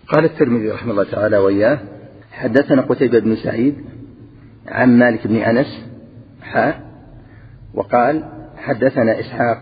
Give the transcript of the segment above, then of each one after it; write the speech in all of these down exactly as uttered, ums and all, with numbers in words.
قال الترمذي رحمه الله تعالى وإياه: حدثنا قتيبة بن سعيد عن مالك بن أنس حاء، وقال: حدثنا إسحاق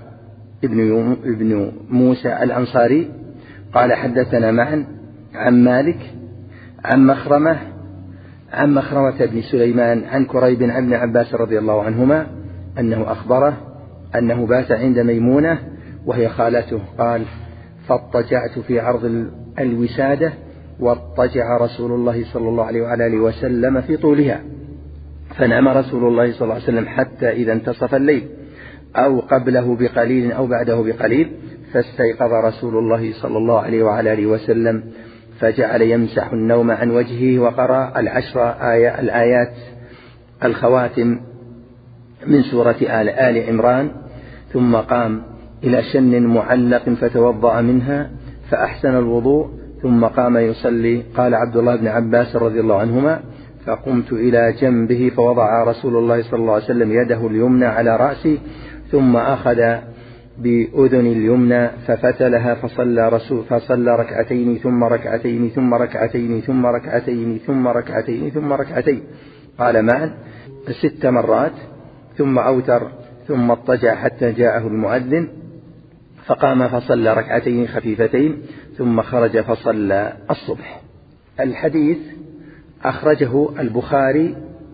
ابن موسى الأنصاري قال: حدثنا معا عن مالك عن مخرمة عن مخرمة بن سليمان عن كريب عن ابن عباس رضي الله عنهما أنه أخبره أنه بات عند ميمونة وهي خالته، قال: فاضطجعت في عرض الوسادة واضطجع رسول الله صلى الله عليه وعلى آله وسلم في طولها، فنام رسول الله صلى الله عليه وسلم حتى إذا انتصف الليل أو قبله بقليل أو بعده بقليل، فاستيقظ رسول الله صلى الله عليه وعلى آله وسلم فجعل يمسح النوم عن وجهه وقرأ العشر آية الآيات الخواتم من سورة آل, آل عمران، ثم قام إلى شن معلق فتوضأ منها فأحسن الوضوء ثم قام يصلي. قال عبد الله بن عباس رضي الله عنهما: فقمت إلى جنبه فوضع رسول الله صلى الله عليه وسلم يده اليمنى على رأسي ثم أخذ بأذن اليمنى ففتلها فصلى, رسول فصلى ركعتين ثم ركعتين ثم ركعتين ثم ركعتين ثم ركعتين ثم ركعتين، قال معا ست مرات، ثم أوتر ثم اضطجع حتى جاءه المؤذن فقام فصلى ركعتين خفيفتين ثم خرج فصلى الصبح. الحديث أخرجه البخاري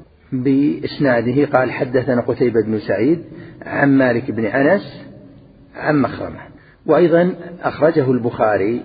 بإسناده قال: حدثنا قتيبة بن سعيد عن مالك بن أنس عن مخرمة. وأيضا أخرجه البخاري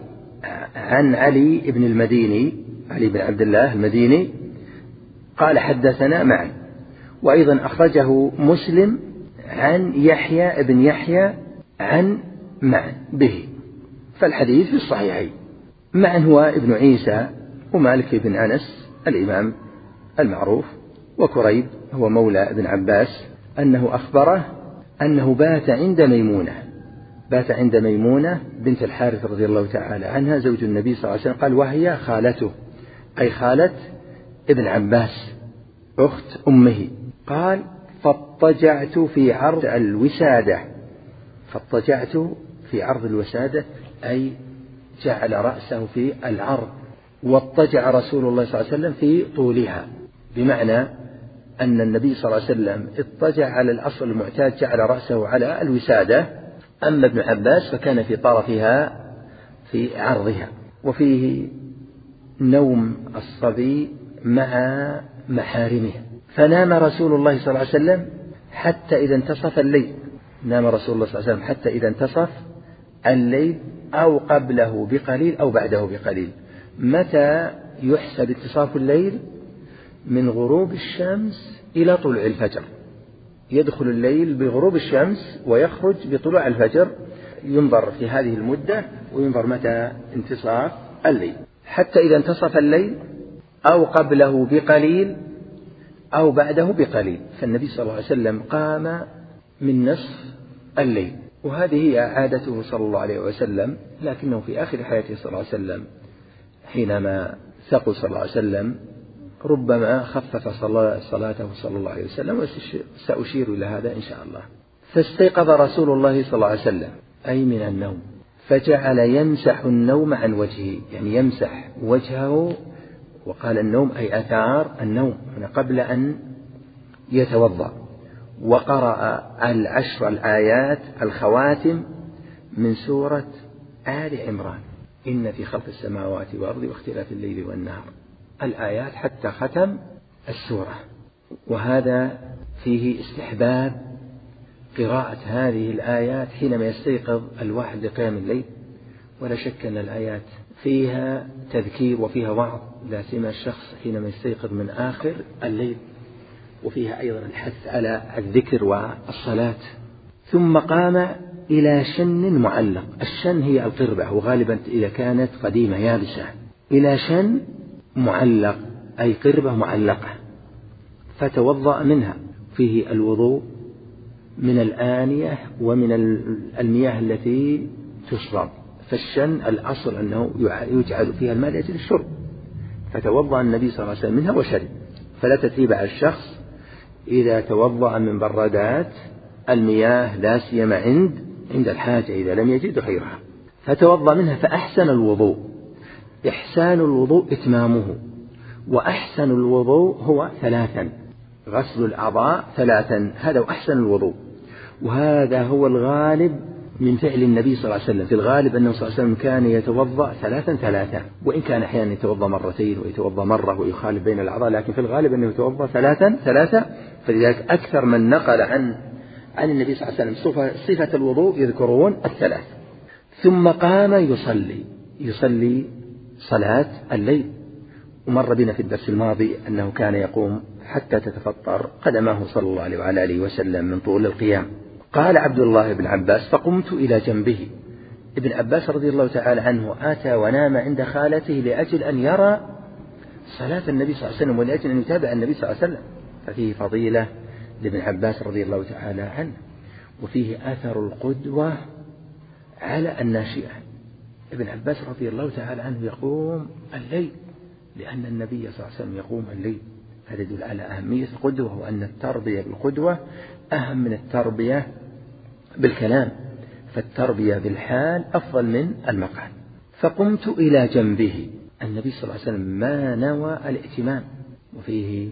عن علي بن المديني علي بن عبد الله المديني قال: حدثنا معا. وأيضا أخرجه مسلم عن يحيى بن يحيى عن معا به، فالحديث في الصحيحين. معا هو ابن عيسى ومالك بن أنس الإمام المعروف، وكريب هو مولى ابن عباس أنه أخبره أنه بات عند ميمونة بات عند ميمونة بنت الحارث رضي الله تعالى عنها زوج النبي صلى الله عليه وسلم، قال: وهي خالته أي خالة ابن عباس أخت أمه. قال: فاضطجعت في عرض الوسادة فاضطجعت في عرض الوسادة أي جعل رأسه في العرض، واضطجع رسول الله صلى الله عليه وسلم في طولها، بمعنى أن النبي صلى الله عليه وسلم اضطجع على الأصل المعتاد جعل رأسه على الوسادة، أما ابن عباس فكان في طرفها في عرضها. وفيه نوم الصبي مع محارمه، فنام رسول الله صلى الله عليه وسلم حتى إذا انتصف الليل نام رسول الله صلى الله عليه وسلم حتى إذا انتصف الليل أو قبله بقليل أو بعده بقليل. متى يحسب انتصاف الليل؟ من غروب الشمس إلى طلوع الفجر، يدخل الليل بغروب الشمس ويخرج بطلوع الفجر، ينظر في هذه المدة وينظر متى انتصاف الليل، حتى إذا انتصف الليل أو قبله بقليل أو بعده بقليل. فالنبي صلى الله عليه وسلم قام من نصف الليل، وهذه هي عادته صلى الله عليه وسلم، لكنه في آخر حياته صلى الله عليه وسلم حينما ثقل صلى الله عليه وسلم ربما خفف صلاته صلى الله عليه وسلم، وسأشير إلى هذا إن شاء الله. فاستيقظ رسول الله صلى الله عليه وسلم أي من النوم، فجعل يمسح النوم عن وجهه، يعني يمسح وجهه، وقال النوم أي أثار النوم قبل أن يتوضأ، وقرأ العشر الآيات الخواتم من سورة آل عمران: إن في خلق السماوات والأرض واختلاف الليل والنهار، الآيات حتى ختم السورة. وهذا فيه استحباب قراءة هذه الآيات حينما يستيقظ الواحد لقيام الليل، ولا شك أن الآيات فيها تذكير وفيها وعظ، لا سيما الشخص حينما يستيقظ من آخر الليل، وفيها أيضا الحث على الذكر والصلاة. ثم قام إلى شن معلق، الشن هي القربة، وغالبا إذا كانت قديمة يابسة، إلى شن معلق أي قربة معلقة، فتوضأ منها. فيه الوضوء من الآنية ومن المياه التي تشرب، فالشن الأصل أنه يجعل فيها الماء لأجل الشرب، فتوضأ النبي صلى الله عليه وسلم منها وشرب. فلا تتريب على الشخص إذا توضأ من برادات المياه، لا سيما عند عند الحاجة إذا لم يجد غيرها، فتوضأ منها فأحسن الوضوء، إحسان الوضوء إتمامه، وأحسن الوضوء هو ثلاثا، غسل الأعضاء ثلاثا، هذا أحسن الوضوء، وهذا هو الغالب من فعل النبي صلى الله عليه وسلم. في الغالب أنه صلى الله عليه وسلم كان يتوضأ ثلاثا ثلاثا، وإن كان أحيانا يتوضأ مرتين ويتوضأ مرة ويخالف بين الأعضاء، لكن في الغالب أنه يتوضأ ثلاثا ثلاثا. فلذلك أكثر من نقل عن عن النبي صلى الله عليه وسلم صفة الوضوء يذكرون الثلاث. ثم قام يصلي يصلي صلاة الليل، ومر بنا في الدرس الماضي أنه كان يقوم حتى تتفطر قدمه صلى الله عليه وعلى آله وسلم من طول القيام. قال عبد الله بن عباس: فقمت إلى جنبه. ابن عباس رضي الله تعالى عنه أتى ونام عند خالته لأجل أن يرى صلاة النبي صلى الله عليه وسلم، ولأجل أن يتابع النبي صلى الله عليه وسلم، ففيه فضيلة لابن عباس رضي الله تعالى عنه، وفيه أثر القدوة على الناشئة. ابن عباس رضي الله تعالى عنه يقوم الليل لأن النبي صلى الله عليه وسلم يقوم الليل، هذا يدل على أهمية القدوة، وأن التربية بالقدوة أهم من التربية بالكلام، فالتربية بالحال أفضل من المقال. فقمت إلى جنبه. النبي صلى الله عليه وسلم ما نوى الائتمام، وفيه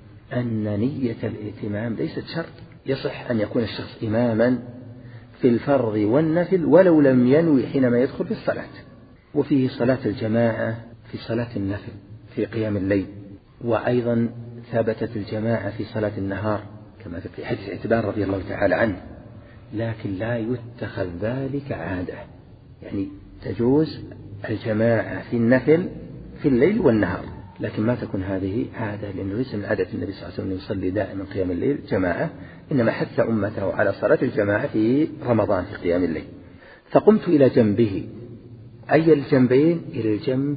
أن نية الائتمام ليست شرط، يصح أن يكون الشخص إماما في الفرض والنفل ولو لم ينوي حينما يدخل في الصلاة. وفيه صلاة الجماعة في صلاة النفل في قيام الليل، وأيضا ثبتت الجماعة في صلاة النهار كما في حديث اعتبار رضي الله تعالى عنه، لكن لا يتخذ ذلك عادة، يعني تجوز الجماعة في النفل في الليل والنهار، لكن ما تكون هذه عادة، لأنه ليس من عادة النبي صلى الله عليه وسلم يصلي دائما قيام الليل جماعة، إنما حث أمته على صلاة الجماعة في رمضان في قيام الليل. فقمت إلى جنبه، أي الجنبين؟ إلى الجنب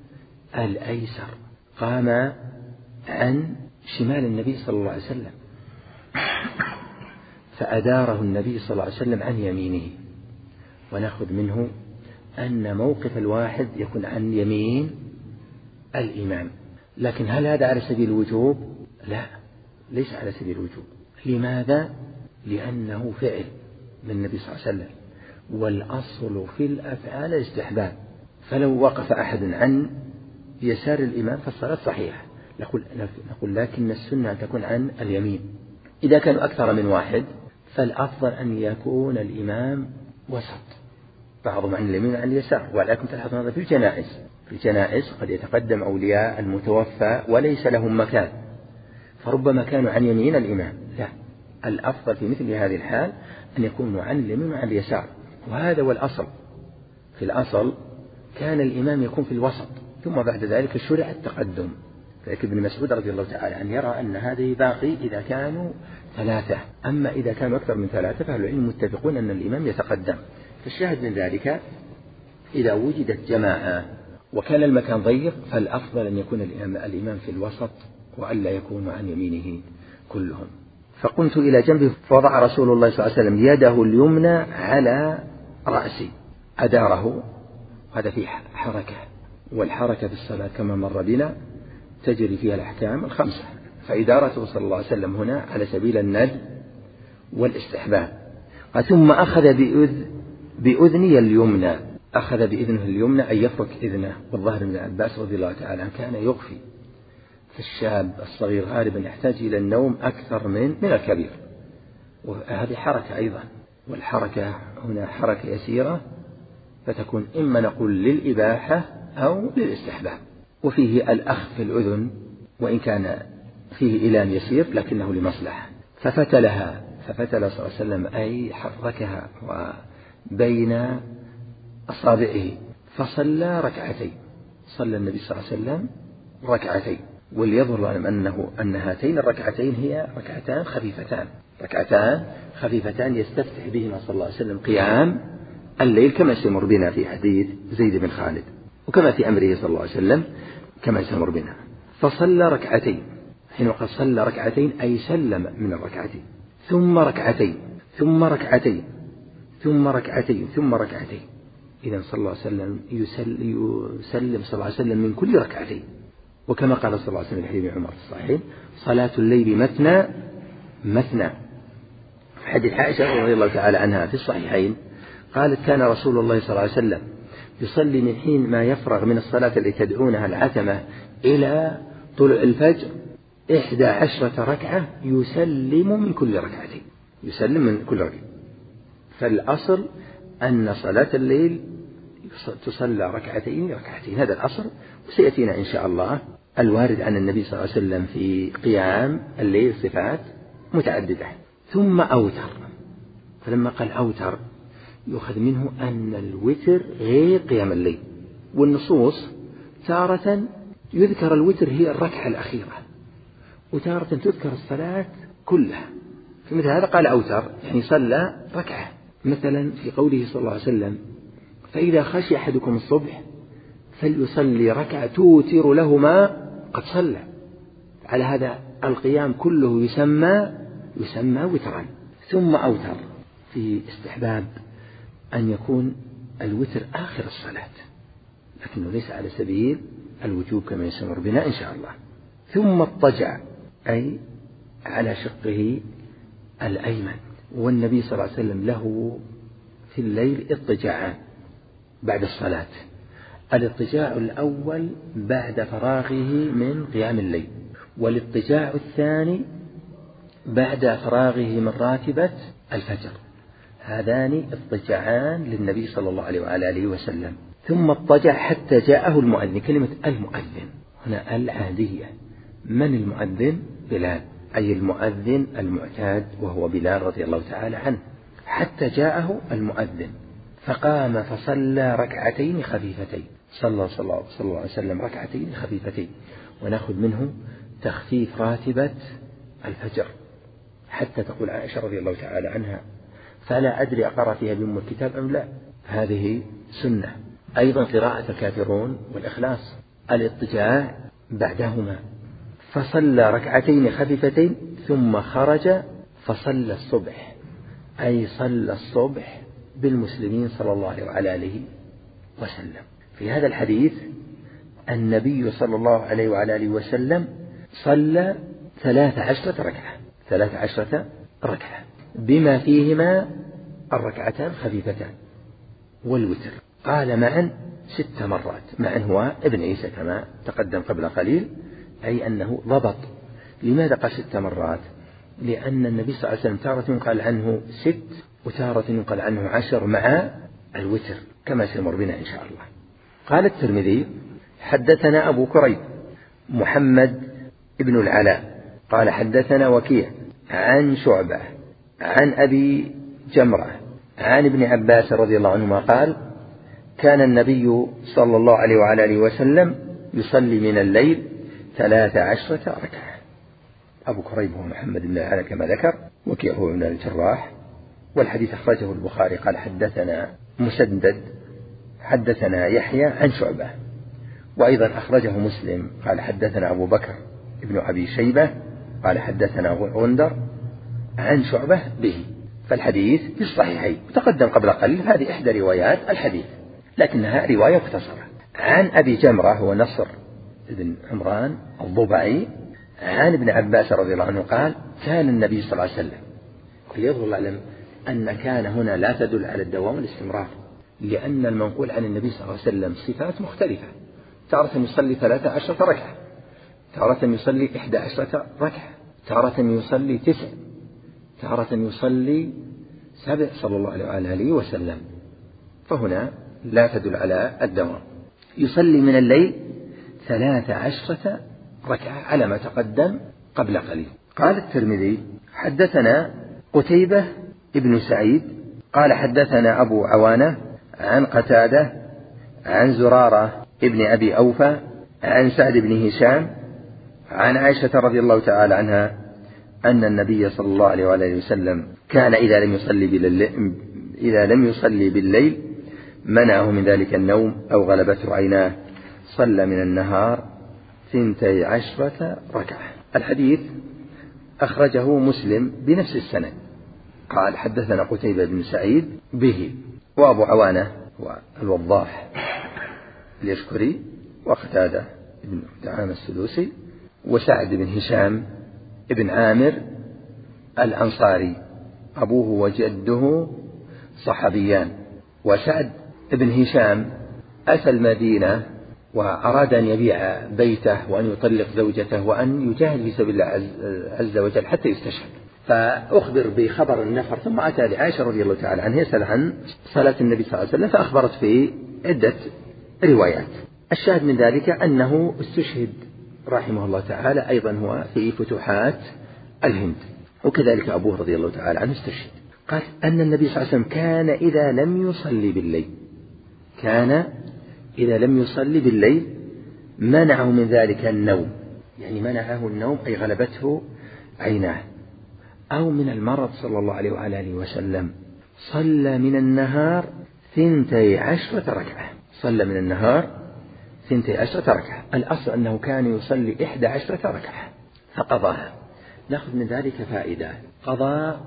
الأيسر، قام عن شمال النبي صلى الله عليه وسلم، فأداره النبي صلى الله عليه وسلم عن يمينه. ونأخذ منه أن موقف الواحد يكون عن يمين الإمام، لكن هل هذا على سبيل الوجوب؟ لا، ليس على سبيل الوجوب. لماذا؟ لأنه فعل من النبي صلى الله عليه وسلم، والأصل في الأفعال الاستحباب، فلو وقف أحد عن يسار الإمام فالصلاة صحيحة، نقول, نقول لكن السنة أن تكون عن اليمين. إذا كانوا أكثر من واحد فالأفضل أن يكون الإمام وسط، بعضهم عن اليمين وعن اليسار. ولكن تلاحظ هذا في الجنائز، في الجنائز قد يتقدم أولياء المتوفى وليس لهم مكان، فربما كانوا عن يمين الإمام، لا، الأفضل في مثل هذه الحال أن يكونوا عن اليمين وعن اليسار، وهذا هو الأصل. في الأصل كان الإمام يكون في الوسط، ثم بعد ذلك شرع التقدم. لكن ابن مسعود رضي الله تعالى عنه يرى أن هذه باقي إذا كانوا ثلاثة، أما إذا كانوا أكثر من ثلاثة فأهل العلم متفقون أن الإمام يتقدم. فالشاهد من ذلك إذا وجدت جماعة وكان المكان ضيق فالأفضل أن يكون الإمام في الوسط وألا يكون عن يمينه كلهم. فقمت إلى جنبه فوضع رسول الله صلى الله عليه وسلم يده اليمنى على رأسي، أداره، هذا فيه حركة، والحركة في الصلاة كما مر بنا تجري فيها الأحكام الخمسة، فإدارته صلى الله عليه وسلم هنا على سبيل الند والاستحباب. ثم أخذ بأذ بأذني اليمنى، أخذ بإذنه اليمنى أي يفرك إذنه، والظاهر من عباس رضي الله تعالى عنه كان يغفي، فالشاب الصغير غالبا يحتاج إلى النوم أكثر من من الكبير، وهذه حركة أيضا، والحركة هنا حركة يسيرة فتكون إما نقول للإباحة أو للاستحباب. وفيه الأخذ في الأذن، وإن كان فيه إلام يسير لكنه لمصلحة، ففتلها، ففتل صلى الله عليه وسلم أي حركها وبين أصابعه، فصلى ركعتين، صلى النبي صلى الله عليه وسلم ركعتين. وليظهر لهم أنه أن هاتين الركعتين هي ركعتان خفيفتان، ركعتان خفيفتان يستفتح بهما صلى الله عليه وسلم قيام الليل، كما سيمر بنا في حديث زيد بن خالد، وكما في أمره صلى الله عليه وسلم كما سيمر بنا. فصلى ركعتين، حين وقد صلى ركعتين أي سلم من الركعتين، ثم ركعتين ثم ركعتين ثم ركعتين ثم ركعتين. إذا صلى الله عليه وسلم يسلم صلى الله عليه وسلم من كل ركعتين، وكما قال صلى الله عليه وسلم في حديث عمر الصحيح: صلاة الليل مثنى مثنى. في حديث عائشة رضي الله تعالى عنها في الصحيحين قالت: كان رسول الله صلى الله عليه وسلم يصلي من حين ما يفرغ من الصلاة التي تدعونها العتمة إلى طلوع الفجر إحدى عشرة ركعة يسلم من كل ركعتين، يسلم من كل ركعة. فالأصل أن صلاة الليل تصلى ركعتين ركعتين، هذا الأصل. وسيأتينا إن شاء الله الوارد عن النبي صلى الله عليه وسلم في قيام الليل صفات متعددة. ثم أوتر، فلما قال أوتر يؤخذ منه أن الوتر غير قيام الليل، والنصوص تارة يذكر الوتر هي الركعة الأخيرة، وتارة تذكر الصلاة كلها. في مثل هذا قال أوتر يعني صلى ركعة، مثلا في قوله صلى الله عليه وسلم فإذا خشي أحدكم الصبح فليصلي ركعة توتر له ما قد صلى. على هذا القيام كله يسمى يسمى وترا. ثم أوتر في استحباب أن يكون الوتر آخر الصلاة، لكنه ليس على سبيل الوجوب كما يسمر بنا إن شاء الله. ثم اضطجع أي على شقه الأيمن، والنبي صلى الله عليه وسلم له في الليل اضطجاعان بعد الصلاة. الاضطجاع الأول بعد فراغه من قيام الليل، والاضطجاع الثاني بعد فراغه من راتبة الفجر. هذان اضطجاعان للنبي صلى الله عليه وعلى آله وسلم. ثم اضطجع حتى جاءه المؤذن. كلمة المؤذن هنا العادية. من المؤذن؟ بلال، أي المؤذن المعتاد وهو بلال رضي الله تعالى عنه. حتى جاءه المؤذن فقام فصلى ركعتين خفيفتين، صلى صلى الله عليه وسلم ركعتين خفيفتين. ونأخذ منه تخفيف راتبة الفجر، حتى تقول عائشة رضي الله تعالى عنها فلا أدري أقرأ فيها بأم الكتاب أم لا، هذه سنة. أيضا قراءة الكافرون والإخلاص الاضطجاع بعدهما. فصلى ركعتين خفيفتين ثم خرج فصلى الصبح، أي صلى الصبح بالمسلمين صلى الله عليه وعلى آله وسلم. في هذا الحديث النبي صلى الله عليه وعلى آله وسلم صلى ثلاث عشرة ركعة ثلاث عشرة ركعة بما فيهما الركعتان خفيفتان والوتر. قال معا ست مرات. معا هو ابن عيسى كما تقدم قبل قليل، أي أنه ضبط. لماذا قال ست مرات؟ لأن النبي صلى الله عليه وسلم تارة ينقل عنه ست وتارة ينقل عنه عشر مع الوتر كما سيمر بنا إن شاء الله. قال الترمذي حدثنا أبو كريب محمد ابن العلاء قال حدثنا وكيع عن شعبة عن أبي جمرة عن ابن عباس رضي الله عنهما قال كان النبي صلى الله عليه وعلى آله وسلم يصلي من الليل ثلاث عشرة ركعة. أبو كريب هو محمد بن العلاء كما ذكر، وكيع هو ابن الجراح. والحديث أخرجه البخاري قال حدثنا مسدد حدثنا يحيى عن شعبة. وأيضا أخرجه مسلم قال حدثنا أبو بكر ابن أبي شيبة قال حدثنا غندر عن شعبة به. فالحديث في الصحيحين وتقدم قبل قليل. هذه إحدى روايات الحديث لكنها رواية مختصرة. عن أبي جمرة هو نصر بن عمران الضبعي عن ابن عباس رضي الله عنه قال كان النبي صلى الله عليه وسلم. وليظهر العلم أن كان هنا لا تدل على الدوام والاستمرار، لأن المنقول عن النبي صلى الله عليه وسلم صفات مختلفة. تارة يصلي ثلاثة عشرة ركعة، تارة يصلي إحدى عشرة ركعة، تارة يصلي تسع، تارة يصلي سبع صلى الله عليه وآله وسلم. فهنا لا تدل على الدوام. يصلي من الليل ثلاث عشرة ركعة على ما تقدم قبل قليل. قال الترمذي حدثنا قتيبة ابن سعيد قال حدثنا أبو عوانة عن قتادة عن زرارة ابن أبي أوفى عن سعد بن هشام عن عائشة رضي الله تعالى عنها أن النبي صلى الله عليه وآله وسلم كان إذا لم يصلي بالليل إذا لم يصلي بالليل منعه من ذلك النوم أو غلبته عيناه صلى من النهار ثنتي عشرة ركعة. الحديث أخرجه مسلم بنفس السند. قال حدثنا قتيبة بن سعيد به، وأبو عوانة والوضاح اليشكري وقتادة بن دعامة السدوسي وسعد بن هشام ابن عامر الأنصاري أبوه وجده صحابيان. وسعد بن هشام أتى المدينة وأراد أن يبيع بيته وأن يطلق زوجته وأن يجاهد في سبيل الله عز وجل حتى يستشهد، فأخبر بخبر النفر، ثم أتى لعائشة رضي الله تعالى عنها يسأل عن صلاة النبي صلى الله عليه وسلم، فأخبرت في عدة روايات. الشاهد من ذلك أنه استشهد رحمه الله تعالى أيضا هو في فتوحات الهند، وكذلك أبوه رضي الله تعالى عنه استشهد. قال أن النبي صلى الله عليه وسلم كان إذا لم يصلي بالليل كان إذا لم يصلي بالليل منعه من ذلك النوم، يعني منعه النوم أي غلبته عيناه، أو من المرض صلى الله عليه وعلى آله وسلم صلى من النهار ثنتي عشرة ركعة صلى من النهار ثنتي عشرة ركعة. الأصل أنه كان يصلي إحدى عشرة ركعة فقضاها. نأخذ من ذلك فائدة: قضاء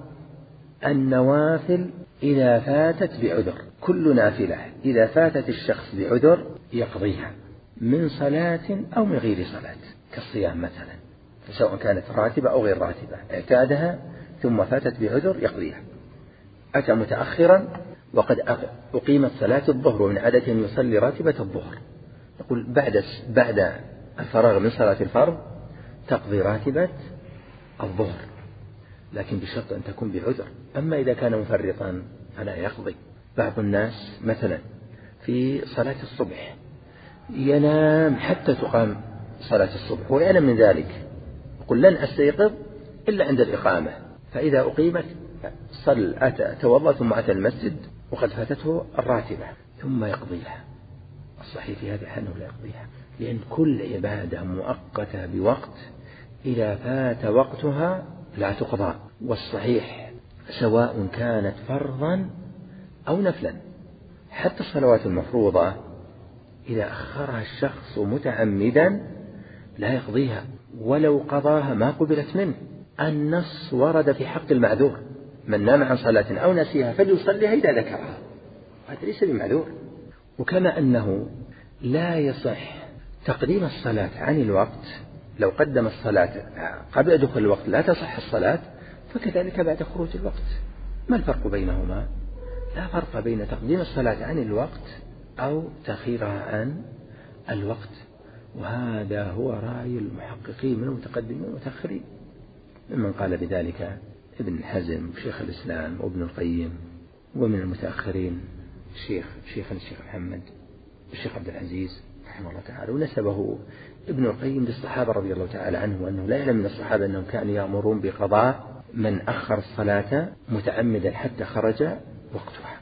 النوافل إذا فاتت بعذر، كل نافلة إذا فاتت الشخص بعذر يقضيها من صلاة أو من غير صلاة، كالصيام مثلا، سواء كانت راتبة أو غير راتبة، اعتادها ثم فاتت بعذر يقضيها. أتى متأخرا وقد أقيمت صلاة الظهر ومن عادته أن يصلي راتبة الظهر، يقول بعد بعد الفراغ من صلاة الفرض تقضي راتبة الظهر، لكن بشرط أن تكون بعذر. أما إذا كان مفرطا فلا يقضي. بعض الناس مثلا في صلاة الصبح ينام حتى تقام صلاة الصبح وينام من ذلك، يقول لن أستيقظ إلا عند الإقامة، فإذا أقيمت صل أتى توضأ ثم أتى المسجد وقد فاتته الراتبة ثم يقضيها. الصحيح في هذا أنه لا يقضيها، لأن كل عبادة مؤقتة بوقت إذا فات وقتها لا تقضى. والصحيح سواء كانت فرضا أو نفلا، حتى الصلوات المفروضة إذا أخرها الشخص متعمدا لا يقضيها، ولو قضاها ما قبلت منه. النص ورد في حق المعذور: من نام عن صلاة أو نسيها فليصليها إذا ذكرها، هذا ليس بمعذور. وكما أنه لا يصح تقديم الصلاة عن الوقت، لو قدم الصلاة قبل دخول الوقت لا تصح الصلاة، فكذلك بعد خروج الوقت. ما الفرق بينهما؟ لا فرق بين تقديم الصلاة عن الوقت أو تأخيرها عن الوقت، وهذا هو رأي المحققين من المتقدمين والمتأخرين، ممن قال بذلك ابن حزم وشيخ الإسلام وابن القيم، ومن المتأخرين الشيخ شيخ الشيخ محمد الشيخ عبد العزيز رحمه الله تعالى. ونسبه ابن القيم للصحابة رضي الله تعالى عنه، وأنه لا يعلم من الصحابة أنهم كانوا يأمرون بقضاء من أخر الصلاة متعمدا حتى خرج وقتها.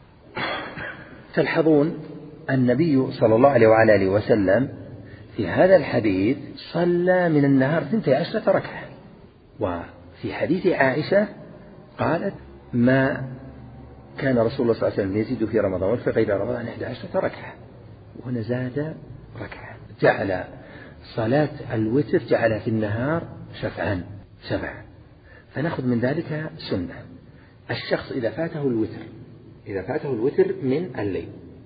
تلحظون النبي صلى الله عليه وعلى آله وسلم في هذا الحديث صلى من النهار ثنتي عشرة ركعة، وفي حديث عائشة قالت ما كان رسول الله صلى الله عليه وسلم يزيد في رمضان وفي غير رمضان إحدى عشرة ركعة، وهنا زاد ركعة، جعل صلاة الوتر جعلها في النهار شفعا سبعا. فنأخذ من ذلك سنة: الشخص إذا فاته الوتر إذا فاته الوتر من الليل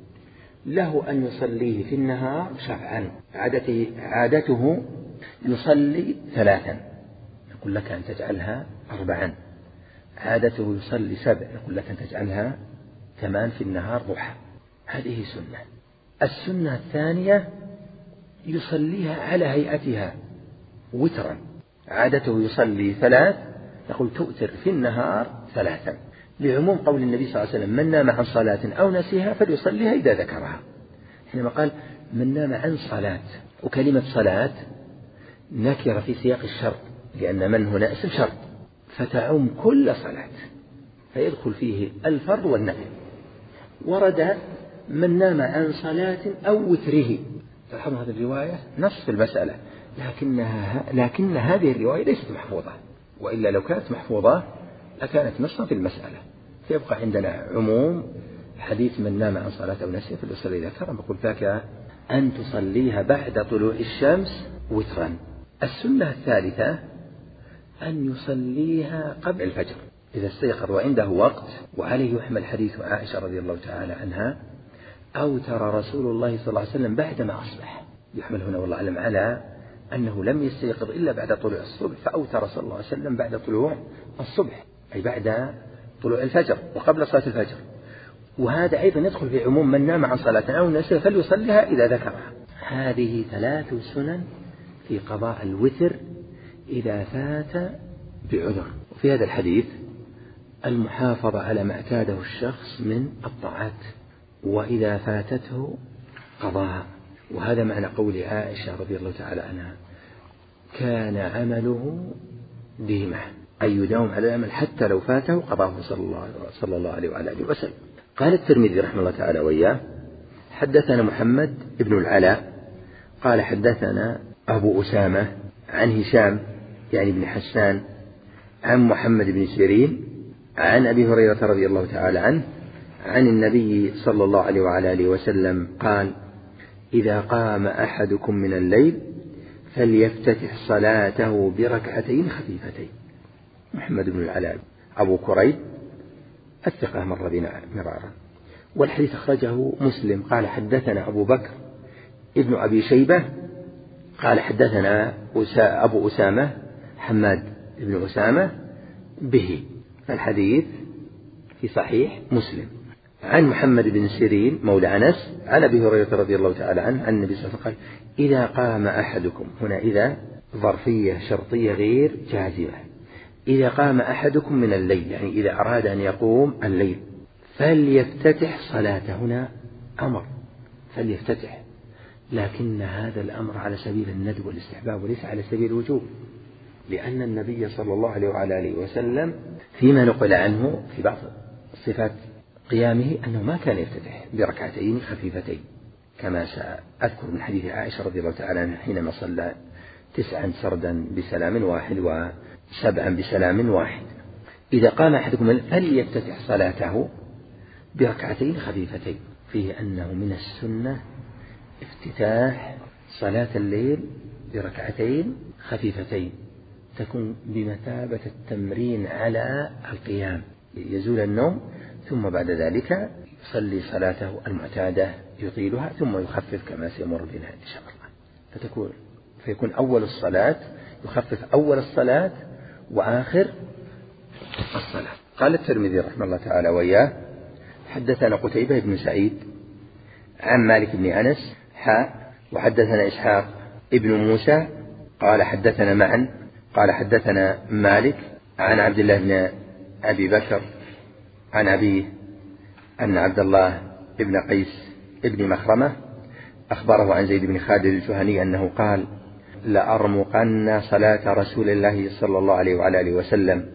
له أن يصليه في النهار شفعا، عادته, عادته يصلي ثلاثا، نقول لك أن تجعلها أربعا. عادته يصلي سبع، نقول لك أن تجعلها ثمان في النهار ضحى. هذه سنة. السنة الثانية يصليها على هيئتها وترا، عادته يصلي ثلاث، نقول تؤتر في النهار ثلاثا، لعموم قول النبي صلى الله عليه وسلم: من نام عن صلاة أو نسيها فليصليها إذا ذكرها. حينما قال من نام عن صلاة، وكلمة صلاة نكرة في سياق الشرط، لأن من هنا اسم شرط فتعم كل صلاة، فيدخل فيه الفرض والنفل. ورد من نام عن صلاة أو وتره. تلاحظون هذه الرواية نص في المسألة، لكنها لكن هذه الرواية ليست محفوظة، وإلا لو كانت محفوظة لكانت نصا في المسألة. فيبقى عندنا عموم حديث من نام عن صلاة أو نسيها فليصلي إذا ذكر، بقول ذاك أن تصليها بعد طلوع الشمس وترا. السنة الثالثة أن يصليها قبل الفجر إذا استيقظ وعنده وقت، وعليه يحمل حديث عائشة رضي الله تعالى عنها: أوتر رسول الله صلى الله عليه وسلم بعدما أصبح. يحمل هنا والله أعلم على أنه لم يستيقظ إلا بعد طلوع الصبح، فأوتر صلى الله عليه وسلم بعد طلوع الصبح، أي بعد طلوع الفجر وقبل صلاة الفجر. وهذا أيضا يدخل في عموم من نام عن صلاة أو نسي فليصليها إذا ذكرها. هذه ثلاث سنن في قضاء الوتر إذا فات بعذر. وفي هذا الحديث المحافظة على ما اعتاده الشخص من الطاعات وإذا فاتته قضاها. وهذا معنى قول عائشة رضي الله تعالى عنها كان عمله ديمة، أي يداوم على العمل حتى لو فاته قضاه صلى الله, صلى الله عليه وعلى آله وسلم. قال الترمذي رحمه الله تعالى وإياه حدثنا محمد ابن العلاء قال حدثنا أبو أسامة عن هشام يعني بن حسان عن محمد بن سيرين عن أبي هريرة رضي الله تعالى عنه عن النبي صلى الله عليه وعلى آله وسلم قال إذا قام أحدكم من الليل فليفتتح صلاته بركعتين خفيفتين. محمد بن العلاء أبو كريب الثقة مر بنا مرارا. والحديث أخرجه مسلم قال حدثنا أبو بكر ابن أبي شيبة قال حدثنا أبو أسامة حماد بن أسامة به. فالحديث في صحيح مسلم عن محمد بن سيرين مولى أنس عن أبي هريرة رضي الله تعالى عنه عن النبي صلى الله عليه وسلم قال إذا قام أحدكم، هنا إذا ظرفية شرطية غير جازمة، إذا قام أحدكم من الليل يعني إذا أراد أن يقوم الليل فليفتتح صلاته. هنا أمر فليفتتح، لكن هذا الأمر على سبيل الندب والاستحباب وليس على سبيل الوجوب، لأن النبي صلى الله عليه وعلى آله وسلم فيما نقل عنه في بعض صفات قيامه أنه ما كان يفتتح بركعتين خفيفتين كما سأذكر من حديث عائشة رضي الله تعالى عنها حينما صلى تسعا سردا بسلام واحد وسبعا بسلام واحد. إذا قام أحدكم فليفتتح صلاته بركعتين خفيفتين، فيه أنه من السنة افتتاح صلاة الليل بركعتين خفيفتين تكون بمثابة التمرين على القيام يزول النوم، ثم بعد ذلك يصلي صلاته المعتادة يطيلها ثم يخفف كما سيمر بنا إن شاء الله. فتكون فيكون أول الصلاة يخفف أول الصلاة وآخر الصلاة. قال الترمذي رحمه الله تعالى وإياه حدثنا قتيبة بن سعيد عن مالك بن أنس حاء وحدثنا إسحاق ابن موسى قال حدثنا معا قال حدثنا مالك عن عبد الله بن أبي بكر عن أبيه أن عبد الله بن قيس ابن مخرمة أخبره عن زيد بن خالد الجهني أنه قال لأرمقن صلاة رسول الله صلى الله عليه وعلى آله وسلم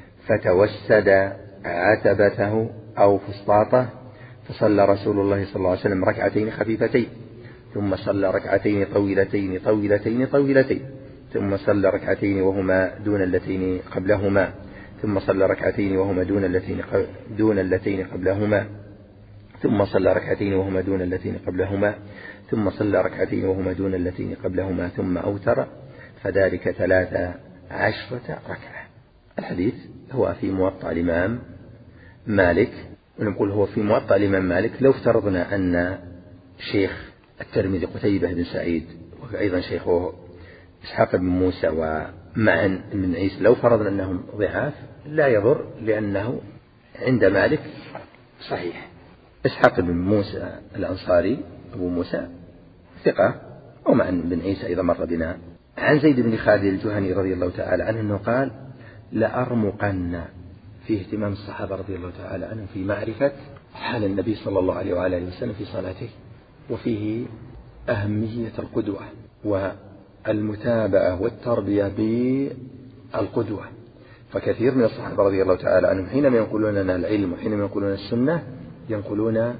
فتوسد عتبته أو فسطاطه فصلى رسول الله صلى الله عليه وسلم ركعتين خفيفتين ثم صلى ركعتين طويلتين طويلتين طويلتين ثم صلى ركعتين وهما دون اللتين قبلهما ثم صلى ركعتين وهما دون اللتين دون اللتين قبلهما ثم صلى ركعتين وهما دون اللتين قبلهما ثم صلى ركعتين وهما دون اللتين قبلهما ثم أوتر فذلك ثلاث عشرة ركعة. الحديث هو في موطأ الإمام مالك، ونقول هو في موطأ الإمام مالك لو افترضنا أن شيخ الترمذي قتيبة بن سعيد وأيضا شيخه إسحاق بن موسى ومعن بن عيسى لو فرضنا أنهم ضعاف لا يضر لأنه عند مالك صحيح. إسحاق بن موسى الأنصاري أبو موسى ثقة، ومعن بن عيسى أيضا مر بنا عن زيد بن خالد الجهني رضي الله تعالى عنه أنه قال لأرمقن، فيه اهتمام الصحابة رضي الله تعالى عنهم في معرفة حال النبي صلى الله عليه وعلى آله وسلم في صلاته، وفيه أهمية القدوة والمتابعة والتربية بالقدوة. فكثير من الصحابة رضي الله تعالى عنهم حينما ينقلون لنا العلم وحينما ينقلون السنة ينقلون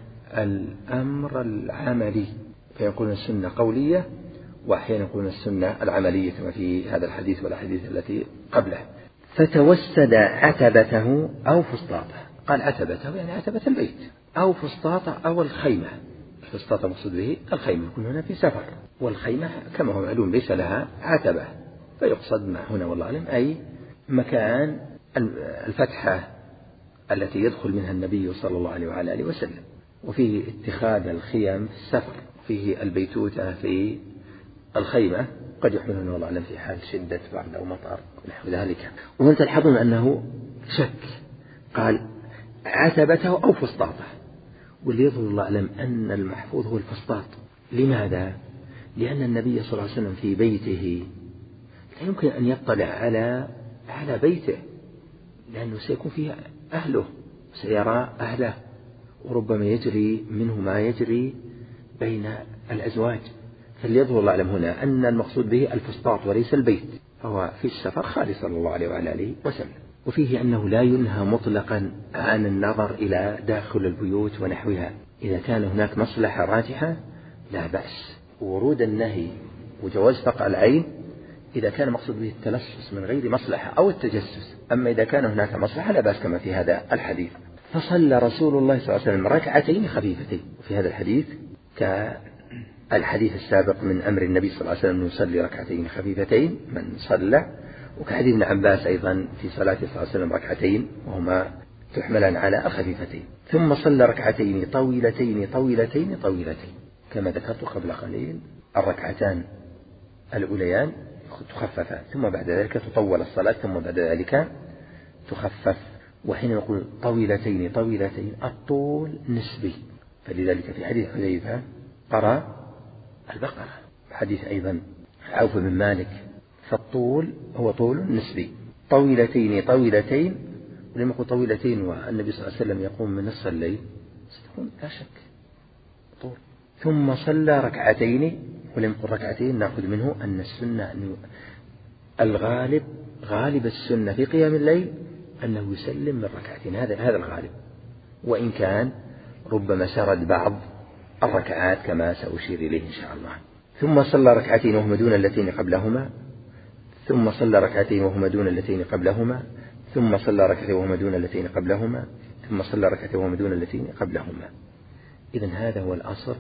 الأمر العملي، فينقلون السنة قولية وأحيانا ينقلون السنة العملية كما في هذا الحديث والأحاديث التي قبله. فتوسد عتبته أو فسطاطه، قال عتبته يعني عتبة البيت أو فسطاطه أو الخيمة. الفسطاطه مقصود به الخيمة، يكون هنا في سفر، والخيمة كما هو معلوم ليس لها عتبة، فيقصد ما هنا والله أعلم أي مكان الفتحة التي يدخل منها النبي صلى الله عليه وعلى آله وسلم. وفيه اتخاذ الخيم في السفر، فيه البيتوتة في الخيمة، قد يحملون والله أعلم في حال شدة برد أو مطر ونحو ذلك. وهم تلحظون أنه شك، قال عتبته أو فسطاطه. واللي يظهر الله أعلم أن المحفوظ هو الفسطاط. لماذا؟ لأن النبي صلى الله عليه وسلم في بيته لا يمكن أن يطلع على على بيته، لأنه سيكون فيه أهله، سيرى أهله، وربما يجري منه ما يجري بين الأزواج. فاللي يظهر الله أعلم هنا أن المقصود به الفسطاط وليس البيت، فهو في السفر خالد صلى الله عليه وعلى آله وسلم. وفيه أنه لا ينهى مطلقا عن النظر إلى داخل البيوت ونحوها، إذا كان هناك مصلحة راجحة لا بأس. ورود النهي وجواز فقع العين إذا كان مقصود به التلصص من غير مصلحة أو التجسس، أما إذا كان هناك مصلحة لا بأس كما في هذا الحديث. فصلى رسول الله صلى الله عليه وسلم ركعتين خفيفتين. وفي هذا الحديث كالحديث السابق من أمر النبي صلى الله عليه وسلم يصلي ركعتين خفيفتين من صلى، وكحديث ابن عباس أيضا في صلاة صلى الله عليه وسلم ركعتين وهما تحملان على الخفيفتين. ثم صلى ركعتين طويلتين طويلتين طويلتين كما ذكرت قبل قليل. الركعتان الأوليان تخففان، ثم بعد ذلك تطول الصلاة، ثم بعد ذلك تخفف. وحين نقول طويلتين طويلتين الطول نسبي، فلذلك في حديث حذيفة قرأ البقرة. حديث أيضا عوف بن مالك فالطول هو طول نسبي. طويلتين طويلتين، ولما يقول طويلتين والنبي صلى الله عليه وسلم يقوم من نصف الليل ستكون لا شك طول. ثم صلى ركعتين، ولم يقل ركعتين نأخذ منه أن السنة أن الغالب غالب السنة في قيام الليل أنه يسلم من ركعتين، هذا هذا الغالب، وإن كان ربما سرد بعض الركعات كما سأشير إليه إن شاء الله. ثم صلى ركعتين وهما دون اللتين قبلهما، ثم صلى ركعتين وهما دون اللتين قبلهما، ثم صلى ركعتين وهما دون اللتين قبلهما، ثم صلى ركعتين وهما دون اللتين قبلهما. إذن هذا هو الأصل،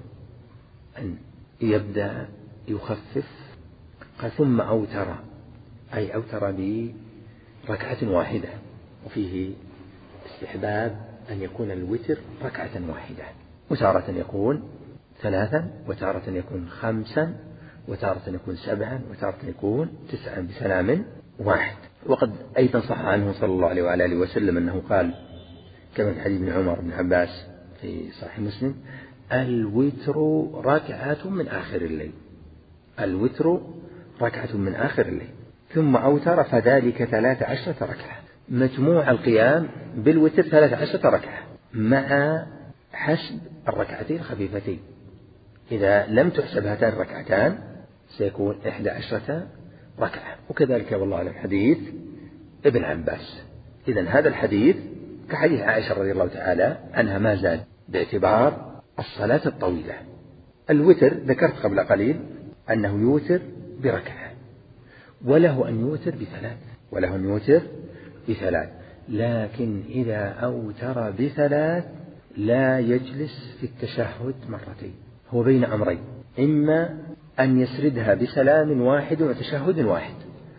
أن يبدأ يخفف. قال ثم أوتر، أي أوتر بركعة واحدة. وفيه استحباب أن يكون الوتر ركعة واحدة، وتارة يكون ثلاثا، وتارة يكون خمسا، وتارة يكون سبعا، وتارة يكون تسعا بسلام واحد. وقد أيضا صح عنه صلى الله عليه وعلى آله وسلم أنه قال كما في حديث ابن عمر بن عباس في صحيح مسلم: الوتر ركعة من آخر الليل، الوتر ركعة من آخر الليل. ثم أوتر فذلك ثلاث عشرة ركعة، مجموع القيام بالوتر ثلاث عشرة ركعة مع حسب الركعتين الخفيفتين. إذا لم تحسب هاتان الركعتان سيكون إحدى عشرة ركعة. وكذلك والله أعلم حديث ابن عباس. إذن هذا الحديث كحديث عائشة رضي الله تعالى عنها ما زال باعتبار الصلاة الطويلة. الوتر ذكرت قبل قليل أنه يوتر بركعة، وله أن يوتر بثلاث، وله أن يوتر بثلاث، لكن إذا أوتر بثلاث لا يجلس في التشهد مرتين، هو بين أمرين: إما أن يسردها بسلام واحد وتشهد واحد،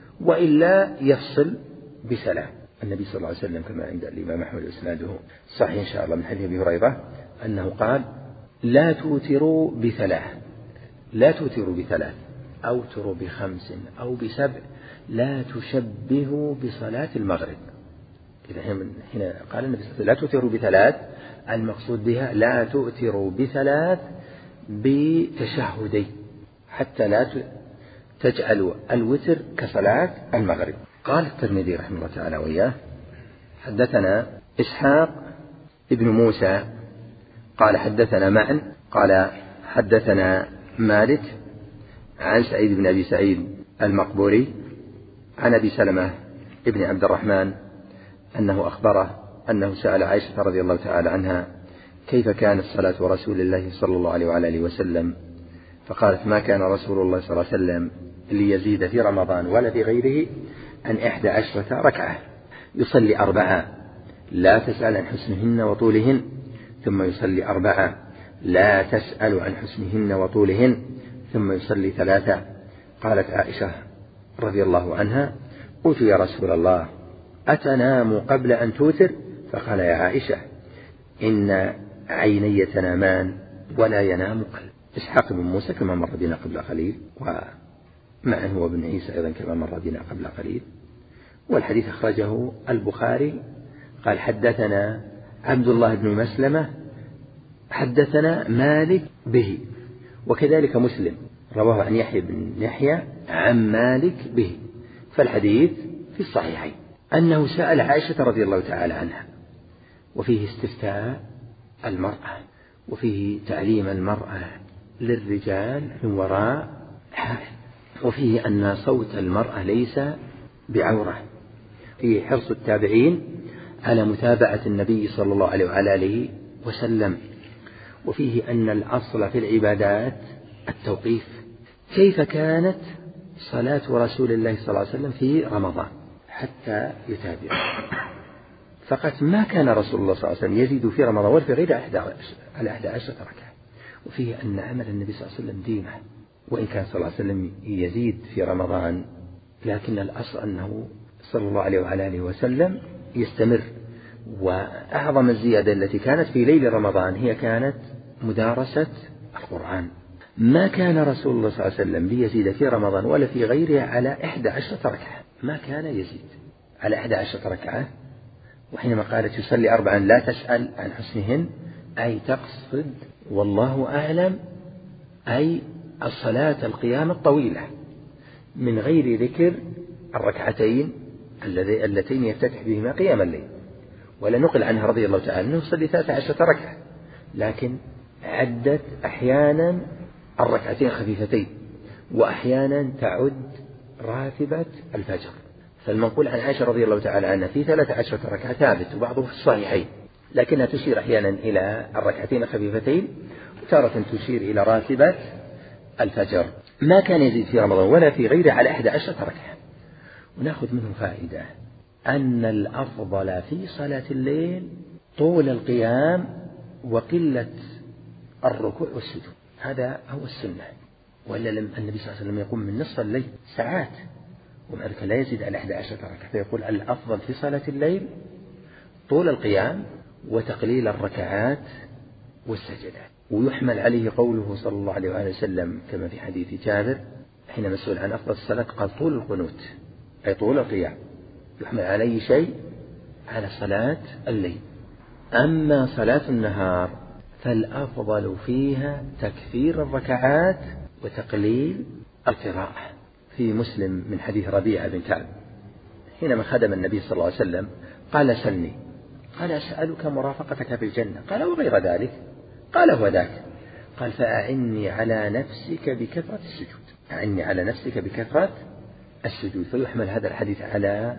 وإلا يفصل بسلام. النبي صلى الله عليه وسلم كما عند الإمام أحمد وإسناده صحيح إن شاء الله من حديث أبي هريرة أنه قال: لا توتروا بثلاث، لا توتروا بثلاث، أوتروا بخمس أو بسبع، لا تشبهوا بصلاة المغرب. إذا هنا قال النبي صلى الله عليه وسلم لا توتروا بثلاث، المقصود بها لا تؤتروا بثلاث بتشهدين، حتى لا تجعلوا الوتر كصلاة المغرب. قال الترمذي رحمه الله تعالى وإياه: حدثنا إسحاق ابن موسى قال حدثنا معن قال حدثنا مالك عن سعيد بن أبي سعيد المقبوري عن أبي سلمة ابن عبد الرحمن أنه أخبره أنه سأل عائشة رضي الله تعالى عنها كيف كانت صلاة رسول الله صلى الله عليه وعلى آله وسلم، فقالت: ما كان رسول الله صلى الله عليه وسلم ليزيد في رمضان ولا في غيره عن إحدى عشرة ركعة، يصلي أربعة لا تسأل عن حسنهن وطولهن، ثم يصلي أربعة لا تسأل عن حسنهن وطولهن، ثم يصلي ثلاثة. قالت عائشة رضي الله عنها: قلت يا رسول الله أتنام قبل أن توتر؟ فقال: يا عائشة إن عيني تنامان ولا ينام قلب. إسحاق بن موسى كما مر بنا قبل قليل، ومعه هو بن عيسى أيضا كما مر بنا قبل قليل، والحديث أخرجه البخاري. قال: حدثنا عبد الله بن مسلمة حدثنا مالك به، وكذلك مسلم رواه عن يحيى بن يحيى عن مالك به. فالحديث في الصحيحين أنه سأل عائشة رضي الله تعالى عنها، وفيه استفتاء المرأة، وفيه تعليم المرأة للرجال من وراء حائل، وفيه أن صوت المرأة ليس بعورة، فيه حرص التابعين على متابعة النبي صلى الله عليه وعلى آله وسلم، وفيه أن الأصل في العبادات التوقيف. كيف كانت صلاة رسول الله صلى الله عليه وسلم في رمضان حتى يتابع؟ فقط ما كان رسول الله صلى الله عليه وسلم يزيد في رمضان ولا في غير على أحد عشر ركعة. وفيه أن عمل النبي صلى الله عليه وسلم ديمة، وإن كان صلى الله عليه وسلم يزيد في رمضان، لكن الأصل أنه صلى الله عليه وعلى آله وسلم يستمر. وأعظم الزيادة التي كانت في ليل رمضان هي كانت مدارسة القرآن. ما كان رسول الله صلى الله عليه وسلم ليزيد في رمضان ولا في غيره على إحدى عشرة ركعة، ما كان يزيد على إحدى عشرة ركعة. وحينما قالت يصلي أربعا لا تسأل عن حسنهن، أي تقصد والله أعلم أي الصلاة القيام الطويلة من غير ذكر الركعتين اللتين يفتتح بهما قيام الليل. ولا نقل عنها رضي الله تعالى أنه يصلي ثلاث عشرة ركعة، لكن عدت أحيانا الركعتين خفيفتين، وأحيانا تعد راتبة الفجر. فالمنقول عن عائشة رضي الله تعالى عنها في ثلاث عشرة ركعة ثابت، وبعضه في الصحيحين، لكنها تشير أحيانا إلى الركعتين الخفيفتين، وتارة تشير إلى راتبة الفجر. ما كان يزيد في رمضان ولا في غيره على أحد عشرة ركعة. ونأخذ منه فائدة أن الأفضل في صلاة الليل طول القيام وقلة الركوع والسجود، هذا هو السنة. وإلا لم النبي صلى الله عليه وسلم يقوم من نصف الليل ساعات، ومع ذلك لا يزيد على أحد عشرة ركعة، فيقول الأفضل في صلاة الليل طول القيام وتقليل الركعات والسجدات. ويحمل عليه قوله صلى الله عليه وآله وسلم كما في حديث جابر حين مسؤول عن أفضل الصلاة قال طول القنوت، أي طول القيام. يحمل عليه شيء على صلاة الليل. أما صلاة النهار فالأفضل فيها تكثير الركعات وتقليل القراءة. في مسلم من حديث ربيعة بن كعب حينما خدم النبي صلى الله عليه وسلم قال سلني، قال أسألك مرافقتك في الجنة، قال وغير ذلك، قال هو ذاك، قال فأعني على نفسك بكثرة السجود، أعني على نفسك بكثرة السجود. فيحمل هذا الحديث على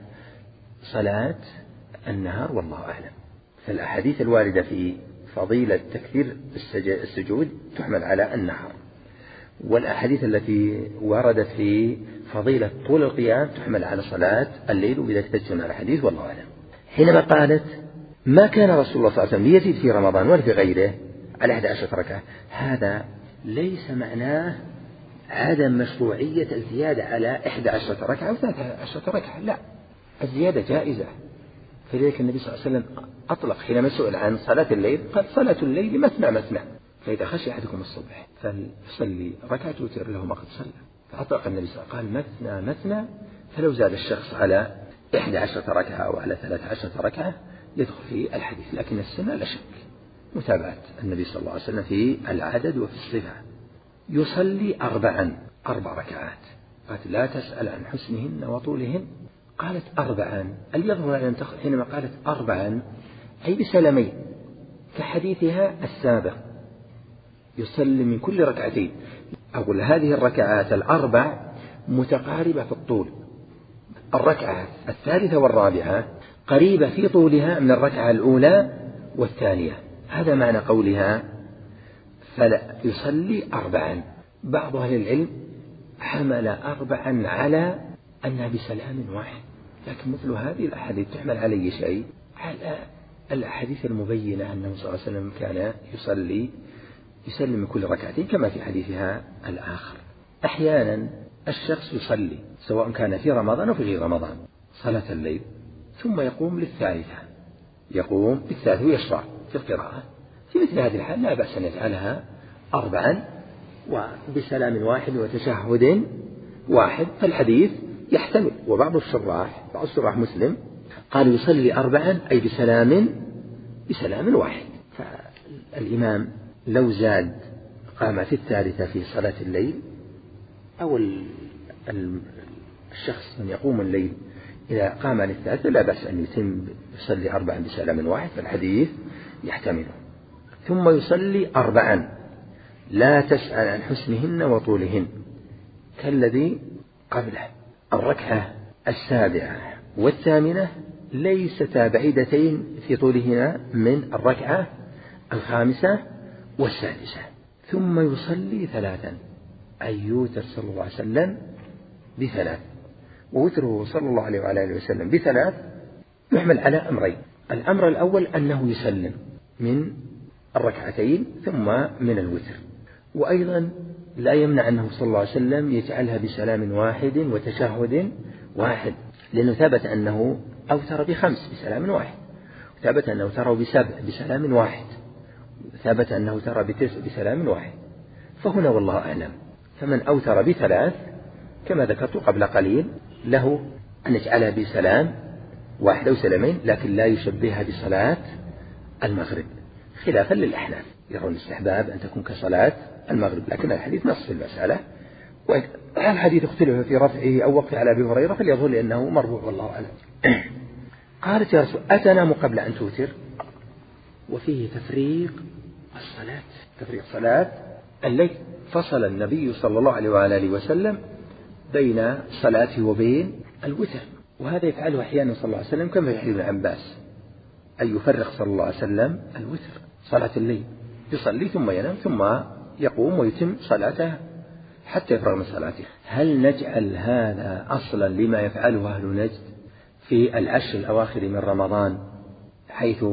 صلاة النهار والله أعلم. فالأحاديث الواردة في فضيلة تكثير السجود تحمل على النهار، والأحاديث التي وردت في فضيلة طول القيام تحمل على صلاة الليل، وبذلك تجتمع الحديث والله أعلم. حينما قالت ما كان رسول الله صلى الله عليه وسلم ليزيد في رمضان ولا في غيره على أحد عشرة ركعة، هذا ليس معناه عدم مشروعية الزيادة على إحدى عشرة ركعة أو ثلاث عشرة ركعة، لا، الزيادة جائزة. فلذلك النبي صلى الله عليه وسلم أطلق حينما سئل عن صلاة الليل قال صلاة الليل مثنى مثنى، فإذا خشي أحدكم الصبح فليصلي ركعة وتر له ما قد صلى. فأطلق النبي صلى الله عليه وسلم قال مثنى مثنى، فلو زاد الشخص على إحدى عشرة ركعة أو على ثلاث عشرة ركعة يدخل في الحديث. لكن السنة لا شك متابعة النبي صلى الله عليه وسلم في العدد وفي الصفة. يصلي أربعا، أربع ركعات، قالت لا تسأل عن حسنهن وطولهن، قالت أربعا. اليظهر حينما قالت أربعا أي بسلامين كحديثها السابق يصلي من كل ركعتين. أقول هذه الركعات الأربع متقاربة في الطول، الركعة الثالثة والرابعة قريبة في طولها من الركعة الأولى والثانية، هذا معنى قولها فلا يصلي أربعا. بعض أهل العلم حمل أربعا على أنها بسلام واحد، لكن مثل هذه الأحاديث تحمل على شيء على الأحاديث المبينة أنه صلى الله عليه وسلم كان يصلي يسلم من كل ركعتين كما في حديثها الآخر. أحيانا الشخص يصلي سواء كان في رمضان أو في غير رمضان صلاة الليل ثم يقوم للثالثة، يقوم للثالثة ويشرع في القراءة. في مثل هذه الحال لا بأس أن يجعلها أربعا وبسلام واحد وتشهد واحد، فالحديث يحتمل. وبعض الشراح بعض الشراح مسلم قال يصلي أربعا أي بسلام بسلام واحد. فالإمام لو زاد قام في الثالثة في صلاة الليل، أو الشخص من يقوم الليل إذا قام للثالثة لا بأس أن يتم يصلي أربعا بسلام واحد، فالحديث يحتمله. ثم يصلي أربعا لا تسأل عن حسنهن وطولهن كالذي قبله. الركعة السابعة والثامنة ليستا بعيدتين في طولهما من الركعة الخامسة والسادسة. ثم يصلي ثلاثا، أي يوتر صلى الله عليه وسلم بثلاث، ووتره صلى الله عليه وعلى آله وسلم بثلاث يحمل على أمرين. الأمر الأول أنه يسلم من الركعتين ثم من الوتر، وأيضا لا يمنع أنه صلى الله عليه وسلم يجعلها بسلام واحد وتشهد واحد، لأنه ثبت أنه أوتر بخمس بسلام واحد، ثبت أنه أوتر بسبع بسلام واحد، ثبت أنه أوتر بتسع بسلام واحد. فهنا والله أعلم، فمن أوتر بثلاث كما ذكرت قبل قليل له أن يجعلها بسلام واحد أو سلامين، لكن لا يشبهها بصلاة المغرب، خلافا للأحناف يرون استحباب أن تكون كصلاة المغرب، لكن الحديث نص في المسألة. والحديث اختلف في رفعه أو وقفه على أبي هريرة، فليظهر لأنه مرفوع والله أعلم. قالت يا رسول أتنام قبل أن توتر؟ وفيه تفريق الصلاة، تفريق صلاة الليل. فصل النبي صلى الله عليه وعلى آله وسلم بين صلاته وبين الوتر، وهذا يفعله أحيانا صلى الله عليه وسلم كما في حديث ابن عباس، أن يفرق صلى الله عليه وسلم الوتر صلاة الليل، يصلي ثم ينام ثم يقوم ويتم صلاته حتى يفرغ من صلاته. هل نجعل هذا أصلا لما يفعله أهل نجد في العشر الأواخر من رمضان، حيث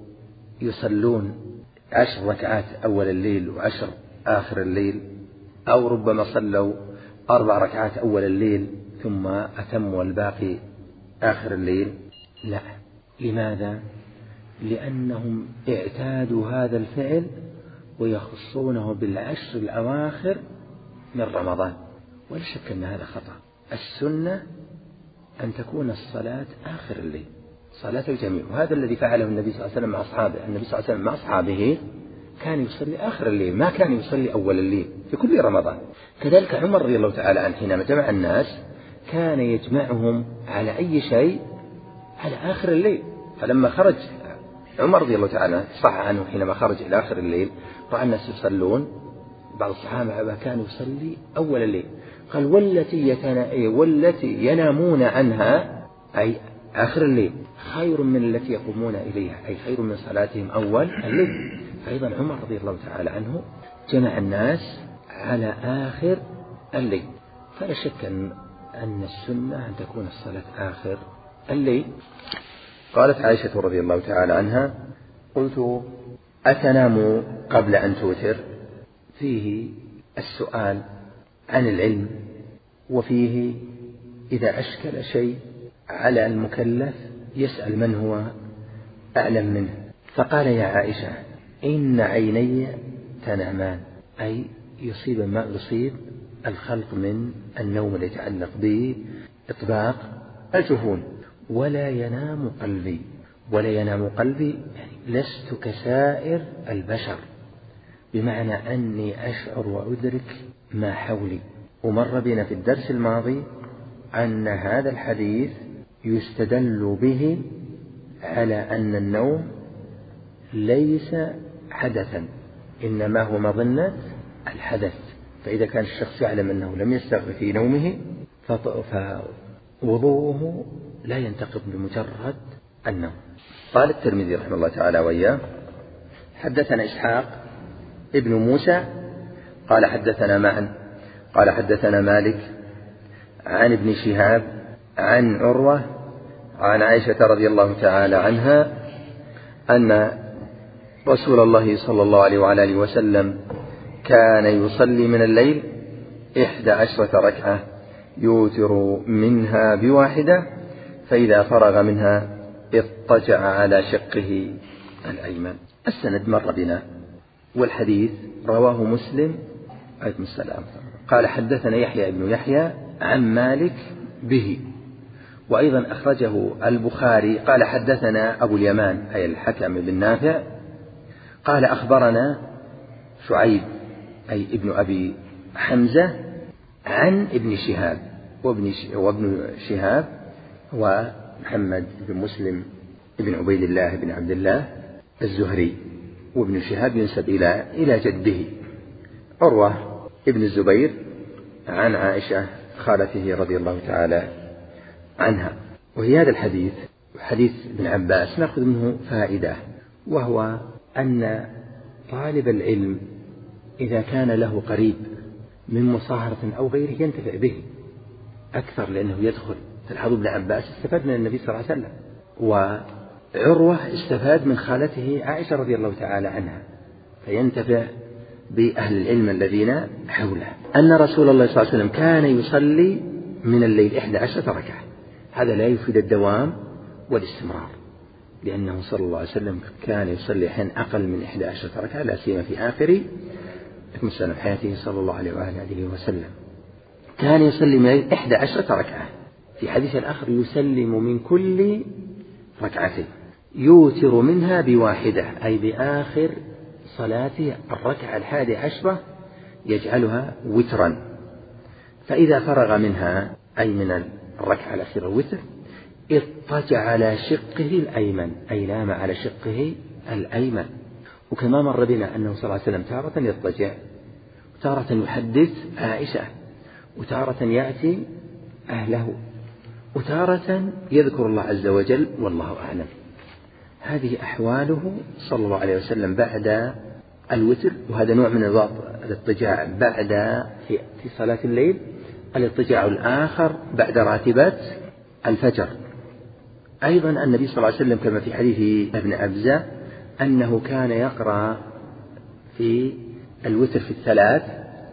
يصلون عشر ركعات أول الليل وعشر آخر الليل، أو ربما صلوا أربع ركعات أول الليل ثم أتموا الباقي آخر الليل؟ لا. لماذا؟ لأنهم اعتادوا هذا الفعل ويخصونه بالعشر الأواخر من رمضان، ولا شك أن هذا خطأ. السنة أن تكون الصلاة آخر الليل، صلاة الجميع، وهذا الذي فعله النبي صلى الله عليه وسلم مع أصحابه. النبي صلى الله عليه وسلم مع أصحابه كان يصلي آخر الليل، ما كان يصلي أول الليل في كل رمضان. كذلك عمر رضي الله تعالى عنه حينما جمع الناس كان يجمعهم على أي شيء على آخر الليل. فلما خرج عمر رضي الله تعالى صح عنه حينما خرج إلى آخر الليل رأى الناس يصلون، بعض الصحابة كان يصلي أول الليل، قال والتي, يتنا... والتي ينامون عنها أي آخر الليل خير من التي يقومون إليها، أي خير من صلاتهم أول الليل. فأيضا عمر رضي الله تعالى عنه جمع الناس على آخر الليل. فلا شك أن, أن السنة أن تكون الصلاة آخر الليل. قالت عائشة رضي الله تعالى عنها قلت أتنام قبل أن توتر؟ فيه السؤال عن العلم، وفيه إذا أشكل شيء على المكلف يسأل من هو أعلم منه. فقال يا عائشة إن عيني تنامان، أي يصيب ما يصيب الخلق من النوم الذي يتعلق بإطباق الجفون، ولا ينام قلبي. ولا ينام قلبي يعني لست كسائر البشر، بمعنى أني أشعر وأدرك ما حولي. ومر بنا في الدرس الماضي أن هذا الحديث يستدل به على أن النوم ليس حدثا، إنما هو مظنة الحدث. فإذا كان الشخص يعلم أنه لم يستغرق في نومه فوضوءه لا ينتقض بمجرد النوم. قال الترمذي رحمه الله تعالى وإياه حدثنا إسحاق ابن موسى قال حدثنا معا قال حدثنا مالك عن ابن شهاب عن عروة عن عائشة رضي الله تعالى عنها أن رسول الله صلى الله عليه وعلى آله وسلم كان يصلي من الليل إحدى عشرة ركعة يوتر منها بواحدة، فإذا فرغ منها اضطجع على شقه الأيمن. السند مر بنا، والحديث رواه مسلم عليكم السلام. قال حدثنا يحيى ابن يحيى عن مالك به، وأيضا أخرجه البخاري قال حدثنا أبو اليمان أي الحكم بن نافع قال أخبرنا شعيب أي ابن أبي حمزة عن ابن شهاب وابن, وابن شهاب ومحمد بن مسلم ابن عبيد الله بن عبد الله الزهري، وابن شهاب ينسب إلى إلى جده عروة ابن الزبير عن عائشة خالته رضي الله تعالى عنها. وفي هذا الحديث حديث ابن عباس نأخذ منه فائدة، وهو أن طالب العلم إذا كان له قريب من مصاهرة أو غيره ينتفع به أكثر، لأنه يدخل. تلاحظوا ابن عباس استفاد من النبي صلى الله عليه وسلم، وعروة استفاد من خالته عائشة رضي الله تعالى عنها، فينتفع بأهل العلم الذين حوله. أن رسول الله صلى الله عليه وسلم كان يصلي من الليل إحدى عشرة ركعة، هذا لا يفيد الدوام والاستمرار، لأنه صلى الله عليه وسلم كان يصلي حين أقل من إحدى عشرة ركعة، لا سيما في آخر سنة حياته صلى الله عليه وآله وسلم. كان يصلي من الليل إحدى عشرة ركعة، في حديث الآخر يسلم من كل ركعتين، يوتر منها بواحدة أي بآخر صلاته الركعة الحادي عشرة يجعلها وترا، فإذا فرغ منها أي من الركعة الأخيرة الوتر اضطجع على شقه الأيمن أي نام على شقه الأيمن. وكما مر بنا أنه صلى الله عليه وسلم تارة يضطجع، وتارة يحدث عائشة، وتارة يأتي أهله، وتارة يذكر الله عز وجل، والله أعلم. هذه أحواله صلى الله عليه وسلم بعد الوتر، وهذا نوع من الاضطجاع بعد في صلاة الليل. الاضطجاع الآخر بعد راتبات الفجر. أيضا النبي صلى الله عليه وسلم كما في حديث ابن أبزة أنه كان يقرأ في الوتر في الثلاث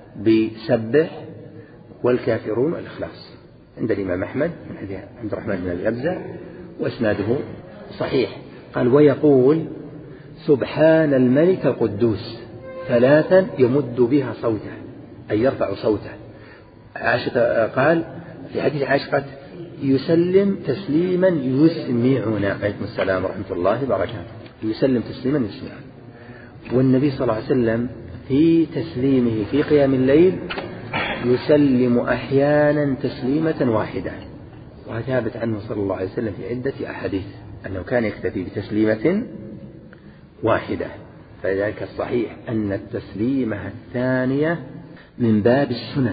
بسبح والكافرون والإخلاص عند الإمام أحمد من حديث عبد الرحمن بن أبي أبزة وإسناده صحيح. قال ويقول سبحان الملك القدوس ثلاثا يمد بها صوته أي يرفع صوته. عائشة قال في حديث عائشة يسلم تسليما يسمعنا، عليكم السلام ورحمة الله وبركاته، يسلم تسليما يسمعنا. والنبي صلى الله عليه وسلم في تسليمه في قيام الليل يسلم أحيانا تسليمة واحدة، وثابت عنه صلى الله عليه وسلم في عدة أحاديث أنه كان يكتفي بتسليمة واحدة. فذلك الصحيح أن التسليمة الثانية من باب السنن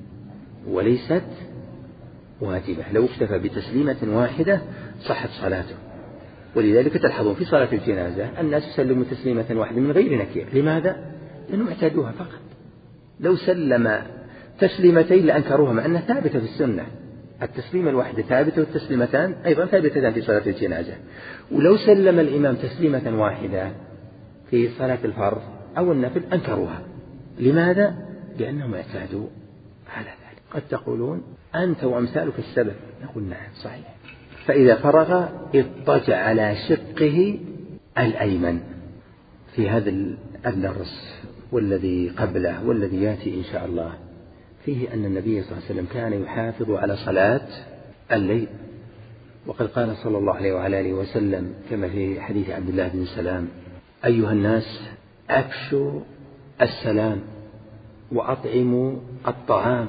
وليست واجبة، لو اكتفى بتسليمة واحدة صحت صلاته. ولذلك تلحظون في صلاة الجنازة الناس يسلموا تسليمة واحدة من غير نكير. لماذا؟ لأنهم اعتادوها فقط. لو سلم تسليمتين لأنكروها، مع أنها ثابتة في السنة. التسليمة الواحدة ثابتة والتسليمتان أيضا ثابتتان في صلاة الجنازة. ولو سلم الإمام تسليمة واحدة في صلاة الفرض أو النفل أنكروها. لماذا؟ لأنهم اعتادوا على ذلك. قد تقولون أنت وأمثالك السبب، نقول نعم صحيح. فإذا فرغ اضطجع على شقه الأيمن. في هذا الدرس والذي قبله والذي يأتي إن شاء الله فيه أن النبي صلى الله عليه وسلم كان يحافظ على صلاة الليل، وقد قال صلى الله عليه وعلى آله وسلم كما في حديث عبد الله بن سلام أيها الناس أفشوا السلام وأطعموا الطعام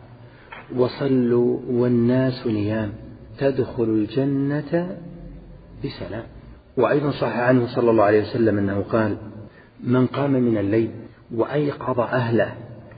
وصلوا والناس نيام تدخلوا الجنة بسلام. وأيضا صح عنه صلى الله عليه وسلم أنه قال من قام من الليل وأيقظ أهله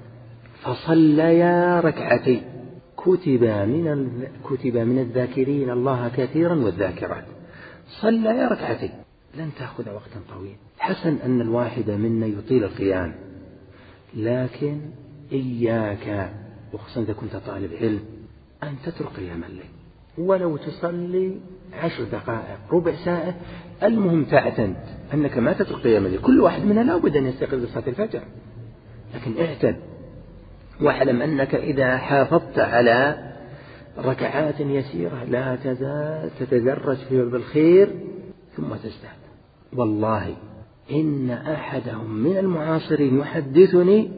فصليا ركعتين كتب من كتب من الذاكرين الله كثيرا والذاكرات. صليا ركعتين لن تأخذ وقتا طويلا. حسن أن الواحد منا يطيل القيام، لكن إياك وخصوصا إذا كنت طالب علم أن تترك قيام الليل، ولو تصلي عشر دقائق ربع ساعة، المهم تعتد أنك ما تترك قيام الليل. كل واحد منا لا بد أن يستيقظ لصلاة الفجر، لكن اعتد واعلم أنك إذا حافظت على ركعات يسيرة لا تزال تتدرج في بالخير ثم تزداد. والله إن أحدهم من المعاصرين يحدثني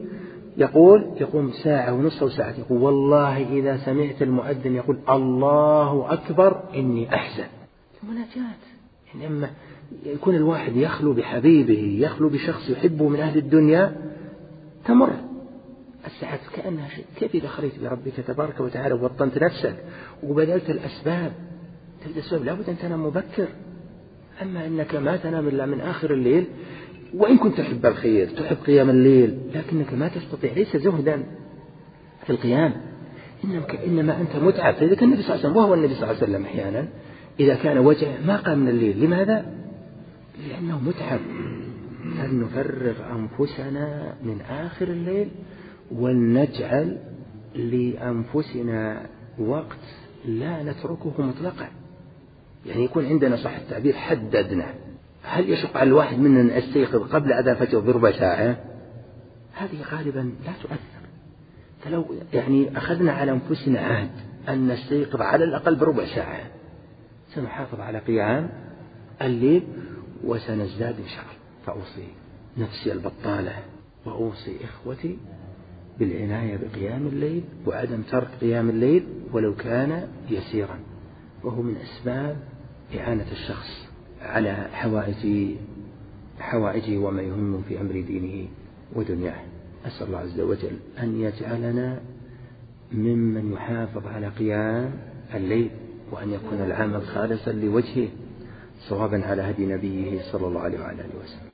يقول يقوم ساعة ونصف أو ساعة، يقول والله إذا سمعت المؤذن يقول الله أكبر إني أحزن. مناجاة. إنما يكون الواحد يخلو بحبيبه، يخلو بشخص يحبه من أهل الدنيا، تمر الساعات كأنها شيء. كيف إذا خليت بربك تبارك وتعالى ووطنت نفسك وبذلت الأسباب؟ تبدأ الأسباب لابد أن تنام مبكر. أما إنك ما تنام إلا من آخر الليل، وإن كنت تحب الخير تحب قيام الليل، لكنك ما تستطيع، ليس زهدا في القيام، إنما أنت متعب. فإذا كان النبي صلى الله عليه وسلم، وهو النبي صلى الله عليه وسلم أحيانا إذا كان وجعه ما قام من الليل. لماذا؟ لأنه متعب. فلنفرغ أنفسنا من آخر الليل ولنجعل لأنفسنا وقت لا نتركه مطلقا، يعني يكون عندنا صح التعبير حددنا. هل يشق على الواحد مننا أن يستيقظ قبل أذان الفجر بربع ساعة؟ هذه غالبا لا تؤثر. فلو يعني أخذنا على أنفسنا عهد أن نستيقظ على الأقل بربع ساعة، سنحافظ على قيام الليل وسنزداد إن شاء الله. فأوصي نفسي البطالة وأوصي إخوتي بالعناية بقيام الليل وعدم ترك قيام الليل ولو كان يسيرا، وهو من أسباب إعانة الشخص على حوائج حوائجه وما يهم في أمر دينه ودنياه. أسأل الله عز وجل أن يجعلنا ممن يحافظ على قيام الليل، وأن يكون العمل خالصا لوجهه، صوابا على هدي نبيه صلى الله عليه وعلى آله وسلم.